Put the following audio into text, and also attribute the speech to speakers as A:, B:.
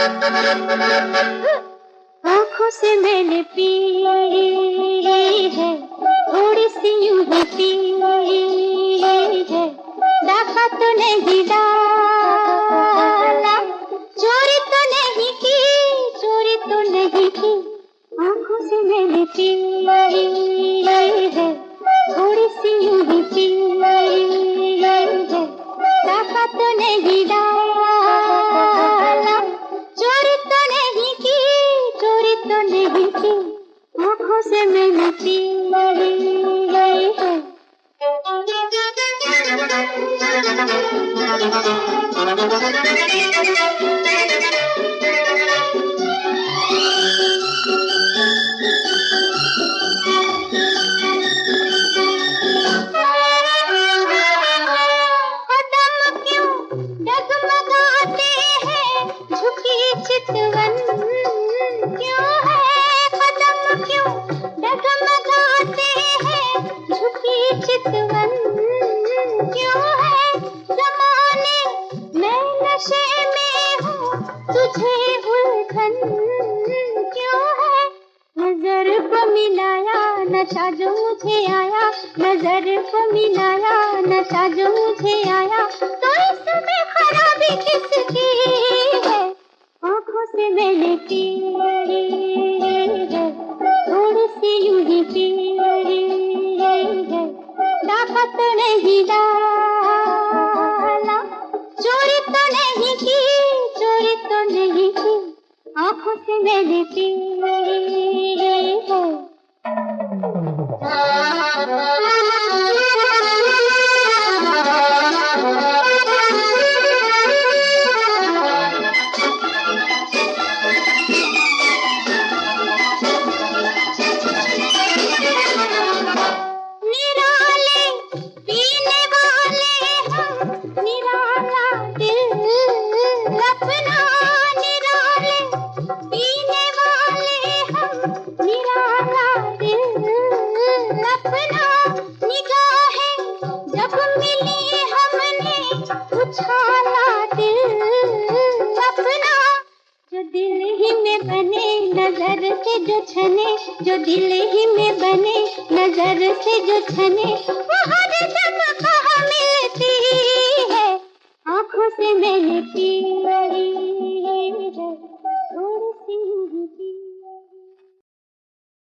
A: आँखों से मैंने पी है, थोड़ी सी यूं ही पी है, डाका तो नहीं डाला, चोरी तो नहीं की, चोरी तो नहीं की। आँखों से मैंने पी है, थोड़ी सी यूं ही पी है, डाका तो नहीं डाला, चोरी तो नहीं की, चोरी तो नहीं की। आँखों से मैंने पी है। चितवन क्यों है, कदम क्यों डगमगाते हैं, झुकी चितवन क्यों है, ज़माने मैं नशे में हूँ, तुझे उलझन क्यों है। नजर को मिलाया नशा जो मुझे आया, नजर को मिलाया नशा जो मुझे आया, तो इसमें खराबी किसकी है। आँखों से मैंने पी है, थोड़ी सी यूं ही पी है, डाका तो नहीं डाला, चोरी तो नहीं की, चोरी तो नहीं की। आँखों से मैंने पी है। नजर से जो छने, जो दिल ही में बने, नजर से जो छने, वो हर जगह कहाँ मिलती है। आँखों से मैंने पी है, थोड़ी सी